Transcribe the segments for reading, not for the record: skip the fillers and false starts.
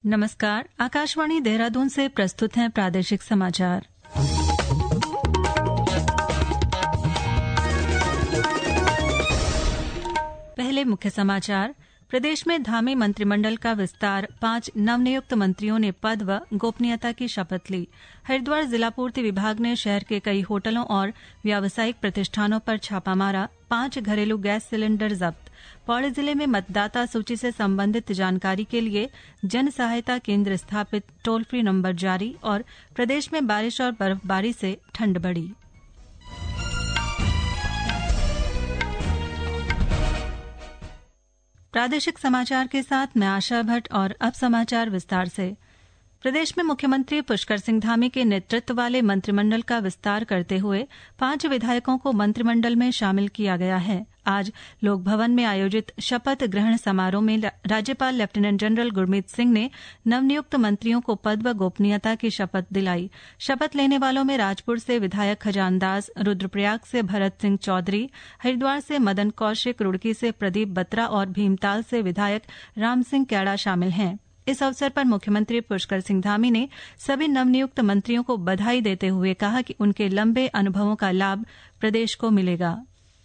नमस्कार, आकाशवाणी देहरादून से प्रस्तुत हैं प्रादेशिक समाचार। पहले मुख्य समाचार। प्रदेश में धामी मंत्रिमंडल का विस्तार, 5 नवनियुक्त मंत्रियों ने पद व गोपनीयता की शपथ ली। हरिद्वार जिला पूर्ति विभाग ने शहर के कई होटलों और व्यावसायिक प्रतिष्ठानों पर छापा मारा, 5 घरेलू गैस सिलेंडर जब्त। पौड़ी जिले में मतदाता सूची से संबंधित जानकारी के लिए जन सहायता केंद्र स्थापित, टोल फ्री नंबर जारी और प्रदेश में बारिश और बर्फबारी से ठंड बढ़ी। प्रादेशिक समाचार के साथ मैं आशा भट्ट और अब समाचार विस्तार से। प्रदेश में मुख्यमंत्री पुष्कर सिंह धामी के नेतृत्व वाले मंत्रिमंडल का विस्तार करते हुए 5 विधायकों को मंत्रिमंडल में शामिल किया गया है। आज लोक भवन में आयोजित शपथ ग्रहण समारोह में राज्यपाल लेफ्टिनेंट जनरल गुरमीत सिंह ने नवनियुक्त मंत्रियों को पद व गोपनीयता की शपथ दिलाई। शपथ लेने वालों में राजपुर से विधायक खजानदास, रुद्रप्रयाग से भरत सिंह चौधरी, हरिद्वार से मदन कौशिक, रुड़की से प्रदीप बत्रा और भीमताल से विधायक राम सिंह कैड़ा शामिल हैं। इस अवसर पर मुख्यमंत्री पुष्कर सिंह धामी ने सभी नवनियुक्त मंत्रियों को बधाई देते हुए कहा कि उनके लंबे अनुभवों का लाभ प्रदेश को मिलेगा।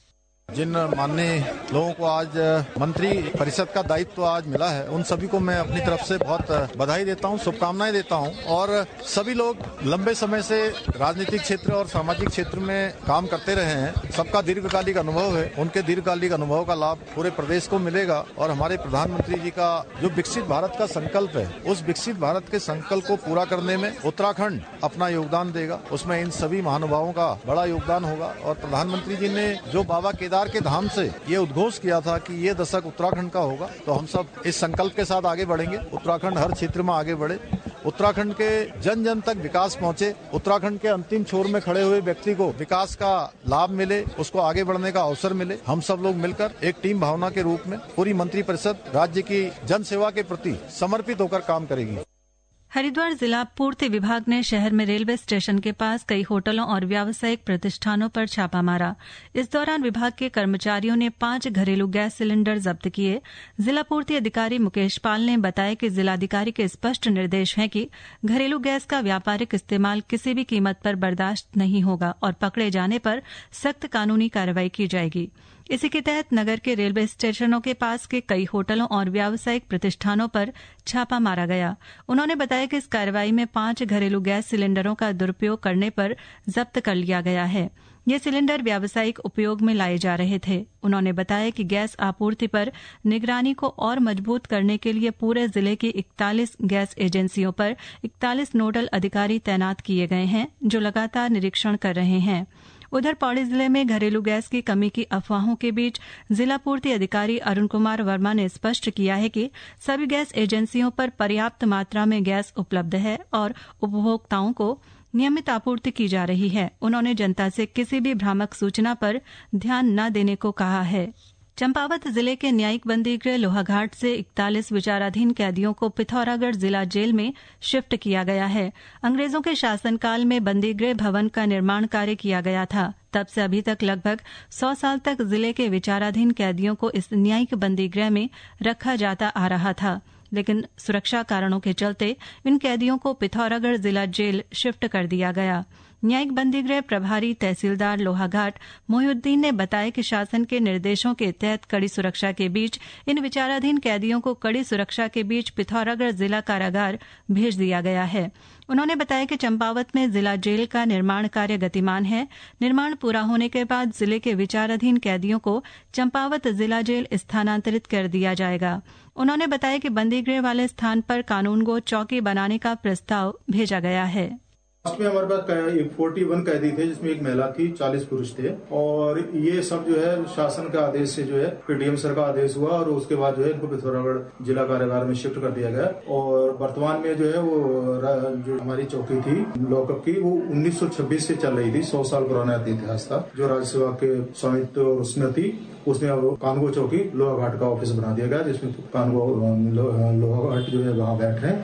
जिन माननीय लोगों को आज मंत्री परिषद का दायित्व आज मिला है, उन सभी को मैं अपनी तरफ से बहुत बधाई देता हूं, शुभकामनाएं देता हूं। और सभी लोग लंबे समय से राजनीतिक क्षेत्र और सामाजिक क्षेत्र में काम करते रहे हैं, सबका दीर्घकालिक अनुभव है। उनके दीर्घकालिक अनुभव का लाभ पूरे प्रदेश को मिलेगा और हमारे प्रधानमंत्री जी का जो विकसित भारत का संकल्प है, उस विकसित भारत के संकल्प को पूरा करने में उत्तराखंड अपना योगदान देगा। उसमें इन सभी महानुभावों का बड़ा योगदान होगा। और प्रधानमंत्री जी ने जो बाबा केदार के धाम से ये उद्घोष किया था कि ये दशक उत्तराखंड का होगा, तो हम सब इस संकल्प के साथ आगे बढ़ेंगे। उत्तराखंड हर क्षेत्र में आगे बढ़े, उत्तराखंड के जन जन तक विकास पहुंचे, उत्तराखंड के अंतिम छोर में खड़े हुए व्यक्ति को विकास का लाभ मिले, उसको आगे बढ़ने का अवसर मिले। हम सब लोग मिलकर एक टीम भावना के रूप में पूरी मंत्रिपरिषद राज्य की जन सेवा के प्रति समर्पित होकर काम करेगी। हरिद्वार जिला पूर्ति विभाग ने शहर में रेलवे स्टेशन के पास कई होटलों और व्यावसायिक प्रतिष्ठानों पर छापा मारा। इस दौरान विभाग के कर्मचारियों ने 5 घरेलू गैस सिलेंडर जब्त किए। जिला पूर्ति अधिकारी मुकेश पाल ने बताया कि जिलाधिकारी के स्पष्ट निर्देश हैं कि घरेलू गैस का व्यापारिक इस्तेमाल किसी भी कीमत पर बर्दाश्त नहीं होगा और पकड़े जाने पर सख्त कानूनी कार्रवाई की जाएगी। इसी के तहत नगर के रेलवे स्टेशनों के पास के कई होटलों और व्यावसायिक प्रतिष्ठानों पर छापा मारा गया। उन्होंने बताया कि इस कार्रवाई में 5 घरेलू गैस सिलेंडरों का दुरुपयोग करने पर जब्त कर लिया गया है। ये सिलेंडर व्यावसायिक उपयोग में लाए जा रहे थे। उन्होंने बताया कि गैस आपूर्ति पर निगरानी को और मजबूत करने के लिए पूरे जिले की 41 गैस एजेंसियों पर 41 नोडल अधिकारी तैनात किए गए हैं, जो लगातार निरीक्षण कर रहे हैं। उधर पौड़ी जिले में घरेलू गैस की कमी की अफवाहों के बीच जिला पूर्ति अधिकारी अरुण कुमार वर्मा ने स्पष्ट किया है कि सभी गैस एजेंसियों पर पर्याप्त मात्रा में गैस उपलब्ध है और उपभोक्ताओं को नियमित आपूर्ति की जा रही है। उन्होंने जनता से किसी भी भ्रामक सूचना पर ध्यान न देने को कहा है। चंपावत जिले के न्यायिक बंदीगृह लोहाघाट से 41 विचाराधीन कैदियों को पिथौरागढ़ जिला जेल में शिफ्ट किया गया है। अंग्रेजों के शासनकाल में बंदीगृह भवन का निर्माण कार्य किया गया था। तब से अभी तक लगभग 100 साल तक जिले के विचाराधीन कैदियों को इस न्यायिक बंदीगृह में रखा जाता आ रहा था, लेकिन सुरक्षा कारणों के चलते इन कैदियों को पिथौरागढ़ जिला जेल शिफ्ट कर दिया गया। न्यायिक बंदीगृह प्रभारी तहसीलदार लोहाघाट मोहिउद्दीन ने बताया कि शासन के निर्देशों के तहत कड़ी सुरक्षा के बीच इन विचाराधीन कैदियों को कड़ी सुरक्षा के बीच पिथौरागढ़ जिला कारागार भेज दिया गया है। उन्होंने बताया कि चंपावत में जिला जेल का निर्माण कार्य गतिमान है। निर्माण पूरा होने के बाद जिले के विचाराधीन कैदियों को चंपावत जिला जेल स्थानांतरित कर दिया जाएगा। उन्होंने बताया कि बंदीगृह वाले स्थान पर कानूनगो चौकी बनाने का प्रस्ताव भेजा गया है। लास्ट में हमारे पास 41 कैदी थे, जिसमें एक महिला थी, 40 पुरुष थे। और ये सब जो है शासन का आदेश से जो है पीडीएम सर का आदेश हुआ और उसके बाद जो है इनको पिथौरागढ़ जिला कारागार में शिफ्ट कर दिया गया। और वर्तमान में जो है वो जो हमारी चौकी थी लॉकअप की, वो 1926 से चल रही थी। 100 साल पुराना इतिहास था, जो राज्य सेवा के स्वामित्व और उसमें थी। उसमें अब कानगो चौकी लोहाघाट का ऑफिस बना दिया गया, जिसमें कानगो लोहाघाट जो है वहाँ बैठ रहे हैं।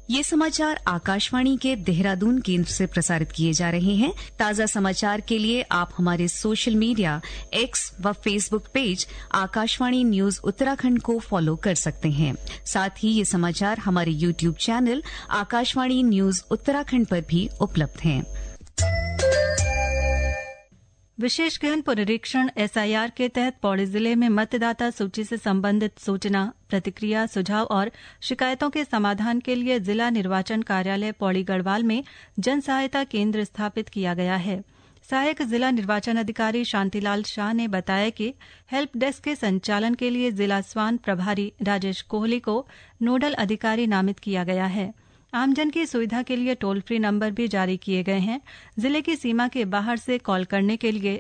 ये समाचार आकाशवाणी के देहरादून केंद्र से प्रसारित किए जा रहे हैं। ताज़ा समाचार के लिए आप हमारे सोशल मीडिया एक्स व Facebook page Akashvani news Uttarakhand को फॉलो कर सकते हैं। साथ ही ये समाचार हमारे YouTube channel Akashvani news Uttarakhand पर भी उपलब्ध हैं। विशेष गहन पुनरीक्षण SIR के तहत पौड़ी जिले में मतदाता सूची से संबंधित सूचना, प्रतिक्रिया, सुझाव और शिकायतों के समाधान के लिए जिला निर्वाचन कार्यालय पौड़ी गढ़वाल में जन सहायता केंद्र स्थापित किया गया है। सहायक जिला निर्वाचन अधिकारी शांतिलाल शाह ने बताया कि हेल्प डेस्क के संचालन के लिए जिला स्वान प्रभारी राजेश कोहली को नोडल अधिकारी नामित किया गया है। आमजन की सुविधा के लिए टोल फ्री नंबर भी जारी किए गए हैं। जिले की सीमा के बाहर से कॉल करने के लिए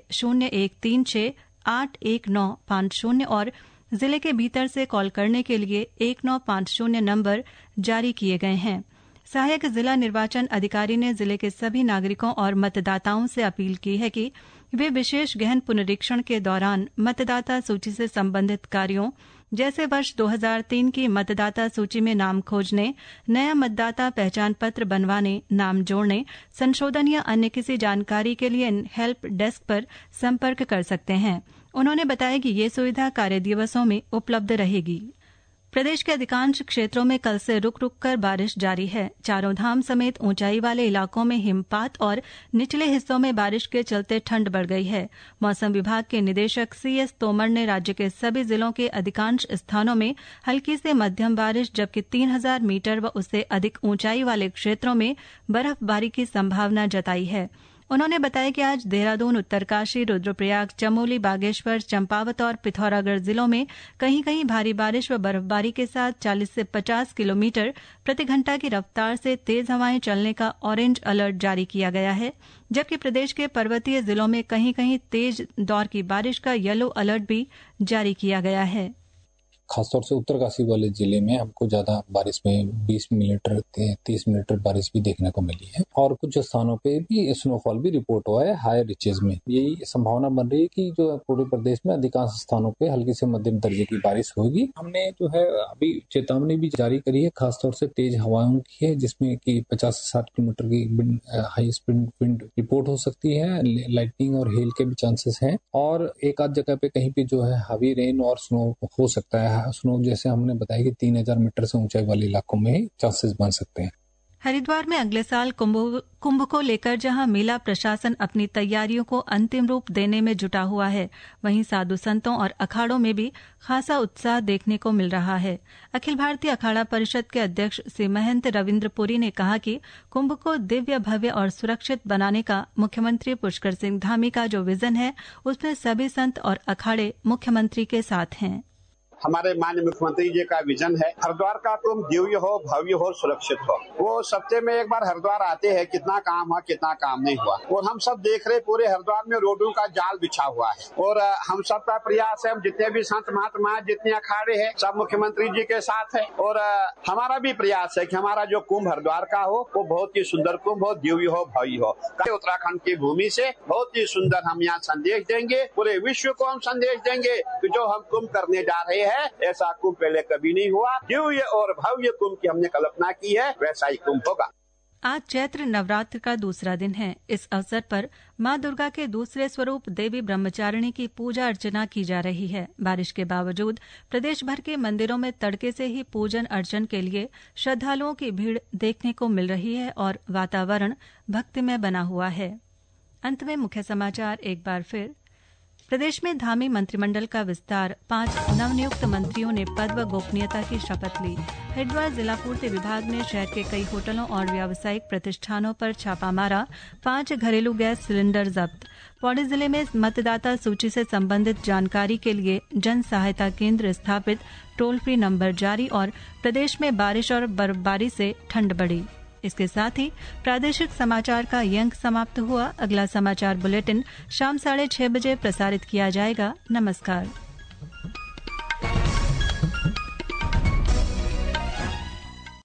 0136819550 और जिले के भीतर से कॉल करने के लिए 1950 नंबर जारी किए गए हैं। सहायक जिला निर्वाचन अधिकारी ने जिले के सभी नागरिकों और मतदाताओं से अपील की है कि वे विशेष गहन पुनरीक्षण के दौरान मतदाता सूची से संबंधित कार्यों जैसे वर्ष 2003 की मतदाता सूची में नाम खोजने, नया मतदाता पहचान पत्र बनवाने, नाम जोड़ने, संशोधन या अन्य किसी जानकारी के लिए हेल्प डेस्क पर संपर्क कर सकते हैं। उन्होंने बताया कि ये सुविधा कार्य दिवसों में उपलब्ध रहेगी। प्रदेश के अधिकांश क्षेत्रों में कल से रुक रुक कर बारिश जारी है। चारों धाम समेत ऊंचाई वाले इलाकों में हिमपात और निचले हिस्सों में बारिश के चलते ठंड बढ़ गई है। मौसम विभाग के निदेशक CS तोमर ने राज्य के सभी जिलों के अधिकांश स्थानों में हल्की से मध्यम बारिश, जबकि 3000 मीटर व उससे अधिक ऊंचाई वाले क्षेत्रों में बर्फबारी की संभावना जताई है। उन्होंने बताया कि आज देहरादून, उत्तरकाशी, रुद्रप्रयाग, चमोली, बागेश्वर, चंपावत और पिथौरागढ़ जिलों में कहीं कहीं भारी बारिश व बर्फबारी के साथ 40 से 50 किलोमीटर प्रति घंटा की रफ्तार से तेज हवाएं चलने का ऑरेंज अलर्ट जारी किया गया है, जबकि प्रदेश के पर्वतीय जिलों में कहीं कहीं तेज दौर की बारिश का येलो अलर्ट भी जारी किया गया है। खासतौर से उत्तरकाशी वाले जिले में हमको ज्यादा बारिश में 20 मिलीमीटर 30 मिलीमीटर बारिश भी देखने को मिली है और कुछ स्थानों पे भी स्नोफॉल भी रिपोर्ट हुआ है हायर रिचेज में। यही संभावना बन रही है कि जो पूरे प्रदेश में अधिकांश स्थानों पे हल्की से मध्यम दर्जे की बारिश होगी। हमने जो है अभी चेतावनी भी जारी करी है, खासतौर से तेज हवाओं की है, जिसमें की 50 से 60 किलोमीटर की हाई स्पीड विंड रिपोर्ट हो सकती है। लाइटनिंग और हेल के भी चांसेस है और एक आध जगह पे कहीं पे जो है हेवी रेन और स्नो हो सकता है। स्नो जैसे हमने बताया कि 3000 मीटर से ऊंचाई वाले इलाकों में चांसेस बन सकते हैं। हरिद्वार में अगले साल कुंभ को लेकर जहां मेला प्रशासन अपनी तैयारियों को अंतिम रूप देने में जुटा हुआ है, वहीं साधु संतों और अखाड़ों में भी खासा उत्साह देखने को मिल रहा है। अखिल भारतीय अखाड़ा परिषद के अध्यक्ष श्री महंत रविन्द्र पुरी ने कहा कि कुंभ को दिव्य, भव्य और सुरक्षित बनाने का मुख्यमंत्री पुष्कर सिंह धामी का जो विजन है, उसमें सभी संत और अखाड़े मुख्यमंत्री के साथ हैं। हमारे माननीय मुख्यमंत्री जी का विजन है हरिद्वार का कुंभ दिव्य हो, भव्य हो, सुरक्षित हो। वो सप्ताह में एक बार हरिद्वार आते हैं, कितना काम हुआ कितना काम नहीं हुआ और हम सब देख रहे पूरे हरिद्वार में रोडों का जाल बिछा हुआ है और हम सबका प्रयास है, हम जितने भी संत महात्मा जितने अखाड़े हैं सब मुख्यमंत्री जी के साथ है और हमारा भी प्रयास है कि हमारा जो कुंभ हरिद्वार का हो वो बहुत ही सुंदर कुंभ हो, दिव्य हो, भव्य हो। उत्तराखंड की भूमि से बहुत ही सुंदर हम यहाँ संदेश देंगे, पूरे विश्व को हम संदेश देंगे कि जो हम कुंभ करने जा रहे हैं ऐसा कुंभ पहले कभी नहीं हुआ। दिव्य और भव्य कुंभ की हमने कल्पना की है, वैसा ही कुंभ होगा। आज चैत्र नवरात्र का दूसरा दिन है। इस अवसर पर मां दुर्गा के दूसरे स्वरूप देवी ब्रह्मचारिणी की पूजा अर्चना की जा रही है। बारिश के बावजूद प्रदेश भर के मंदिरों में तड़के से ही पूजन अर्चन के लिए श्रद्धालुओं की भीड़ देखने को मिल रही है और वातावरण भक्तिमय बना हुआ है। अंत में मुख्य समाचार एक बार फिर। प्रदेश में धामी मंत्रिमंडल का विस्तार, 5 नवनियुक्त मंत्रियों ने पद व गोपनीयता की शपथ ली। हरिद्वार जिला पूर्ति विभाग ने शहर के कई होटलों और व्यावसायिक प्रतिष्ठानों पर छापा मारा, 5 घरेलू गैस सिलेंडर जब्त। पौड़ी जिले में मतदाता सूची से संबंधित जानकारी के लिए जन सहायता केंद्र स्थापित, टोल फ्री नंबर जारी और प्रदेश में बारिश और बर्फबारी से ठंड बढ़ी। इसके साथ ही प्रादेशिक समाचार का ये अंक समाप्त हुआ। अगला समाचार बुलेटिन शाम 6:30 बजे प्रसारित किया जाएगा। नमस्कार।